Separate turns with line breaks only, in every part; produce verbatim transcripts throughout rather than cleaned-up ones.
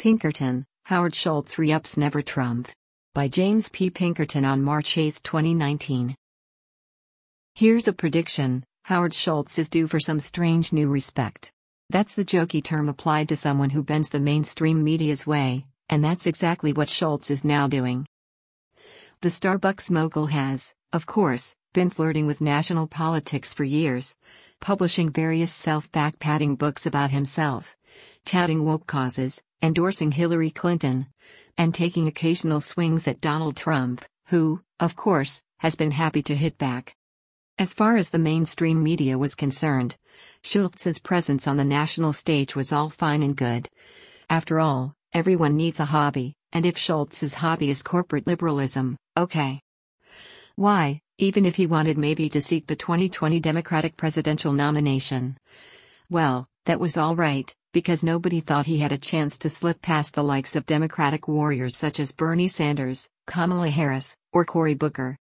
Pinkerton, Howard Schultz re-ups Never Trump. By James P. Pinkerton on March eighth, twenty nineteen. Here's a prediction: Howard Schultz is due for some strange new respect. That's the jokey term applied to someone who bends the mainstream media's way, and that's exactly what Schultz is now doing. The Starbucks mogul has, of course, been flirting with national politics for years, publishing various self-back-patting books about himself, touting woke causes, endorsing Hillary Clinton, and taking occasional swings at Donald Trump, who, of course, has been happy to hit back. As far as the mainstream media was concerned, Schultz's presence on the national stage was all fine and good. After all, everyone needs a hobby, and if Schultz's hobby is corporate liberalism, okay. Why, even if he wanted maybe to seek the twenty twenty Democratic presidential nomination? Well, that was all right, because nobody thought he had a chance to slip past the likes of Democratic warriors such as Bernie Sanders, Kamala Harris, or Cory Booker.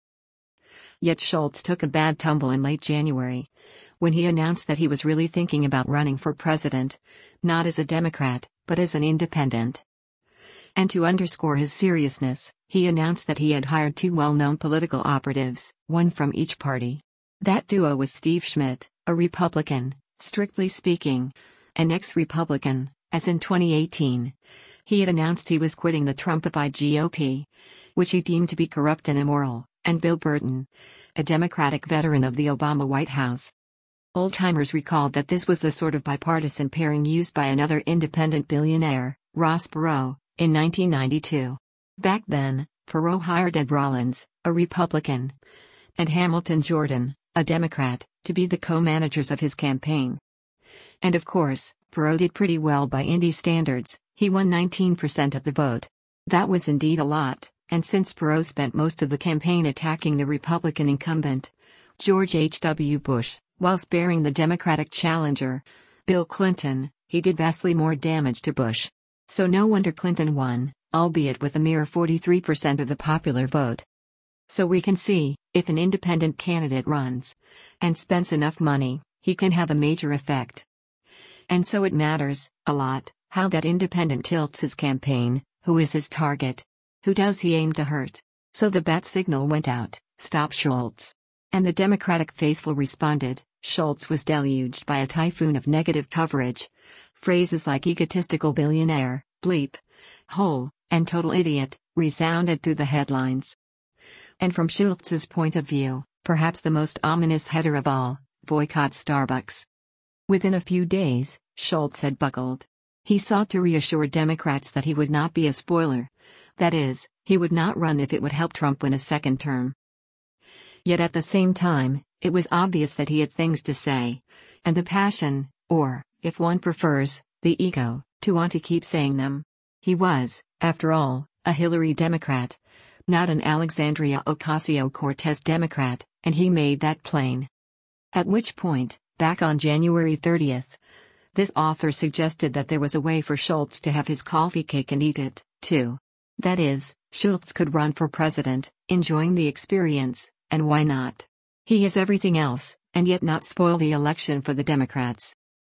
Yet Schultz took a bad tumble in late January, when he announced that he was really thinking about running for president, not as a Democrat, but as an independent. And to underscore his seriousness, he announced that he had hired two well-known political operatives, one from each party. That duo was Steve Schmidt, a Republican, strictly speaking, an ex-Republican, as in twenty eighteen. He had announced he was quitting the Trumpified G O P, which he deemed to be corrupt and immoral, and Bill Burton, a Democratic veteran of the Obama White House. Old-timers recalled that this was the sort of bipartisan pairing used by another independent billionaire, Ross Perot, in nineteen ninety-two. Back then, Perot hired Ed Rollins, a Republican, and Hamilton Jordan, a Democrat, to be the co-managers of his campaign. And of course, Perot did pretty well by Indy standards. He won nineteen percent of the vote. That was indeed a lot, and since Perot spent most of the campaign attacking the Republican incumbent, George H W Bush, while sparing the Democratic challenger, Bill Clinton, he did vastly more damage to Bush. So no wonder Clinton won, albeit with a mere forty-three percent of the popular vote. So we can see, if an independent candidate runs, and spends enough money, he can have a major effect. And so it matters, a lot, how that independent tilts his campaign. Who is his target? Who does he aim to hurt? So the bat signal went out: stop Schultz. And the Democratic faithful responded. Schultz was deluged by a typhoon of negative coverage. Phrases like egotistical billionaire, bleep, hole, and total idiot resounded through the headlines. And from Schultz's point of view, perhaps the most ominous header of all: boycott Starbucks. Within a few days, Schultz had buckled. He sought to reassure Democrats that he would not be a spoiler. That is, he would not run if it would help Trump win a second term. Yet at the same time, it was obvious that he had things to say, and the passion, or, if one prefers, the ego, to want to keep saying them. He was, after all, a Hillary Democrat, not an Alexandria Ocasio-Cortez Democrat, and he made that plain. At which point, back on January thirtieth, this author suggested that there was a way for Schultz to have his coffee cake and eat it, too. That is, Schultz could run for president, enjoying the experience, and why not? He has everything else, and yet not spoil the election for the Democrats.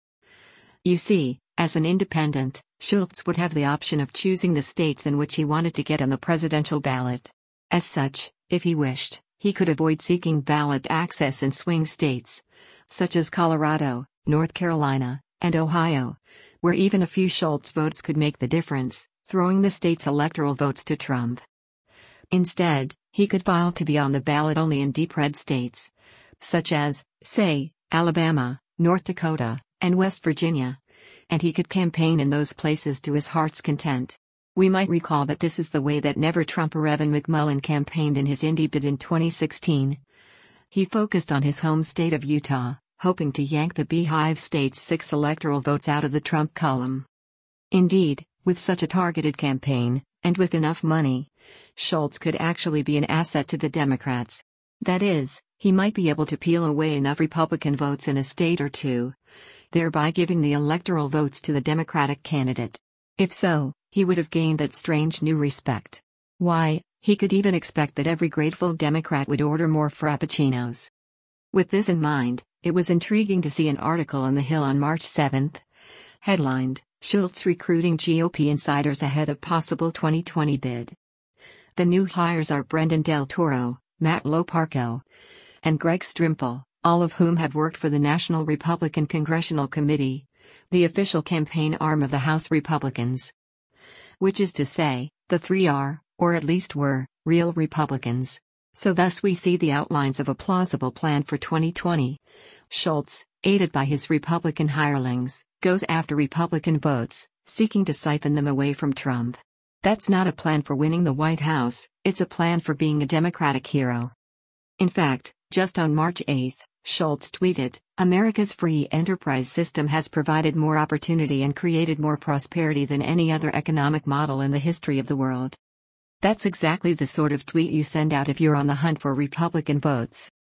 You see, as an independent, Schultz would have the option of choosing the states in which he wanted to get on the presidential ballot. As such, if he wished, he could avoid seeking ballot access in swing states, such as Colorado, North Carolina, and Ohio, where even a few Schultz votes could make the difference, throwing the state's electoral votes to Trump. Instead, he could file to be on the ballot only in deep red states, such as, say, Alabama, North Dakota, and West Virginia, and he could campaign in those places to his heart's content. We might recall that this is the way that Never Trumper Evan McMullin campaigned in his Indy bid in twenty sixteen. He focused on his home state of Utah, hoping to yank the Beehive State's six electoral votes out of the Trump column. Indeed, with such a targeted campaign, and with enough money, Schultz could actually be an asset to the Democrats. That is, he might be able to peel away enough Republican votes in a state or two, thereby giving the electoral votes to the Democratic candidate. If so, he would have gained that strange new respect. Why, he could even expect that every grateful Democrat would order more frappuccinos. With this in mind, it was intriguing to see an article on The Hill on March seventh, headlined, Schultz recruiting G O P insiders ahead of possible twenty twenty bid. The new hires are Brendan Del Toro, Matt Loparco, and Greg Strimple, all of whom have worked for the National Republican Congressional Committee, the official campaign arm of the House Republicans. Which is to say, the three are, or at least were, real Republicans. So thus we see the outlines of a plausible plan for twenty twenty. Schultz, aided by his Republican hirelings, goes after Republican votes, seeking to siphon them away from Trump. That's not a plan for winning the White House, it's a plan for being a Democratic hero. In fact, just on March eighth, Schultz tweeted, "America's free enterprise system has provided more opportunity and created more prosperity than any other economic model in the history of the world." That's exactly the sort of tweet you send out if you're on the hunt for Republican votes.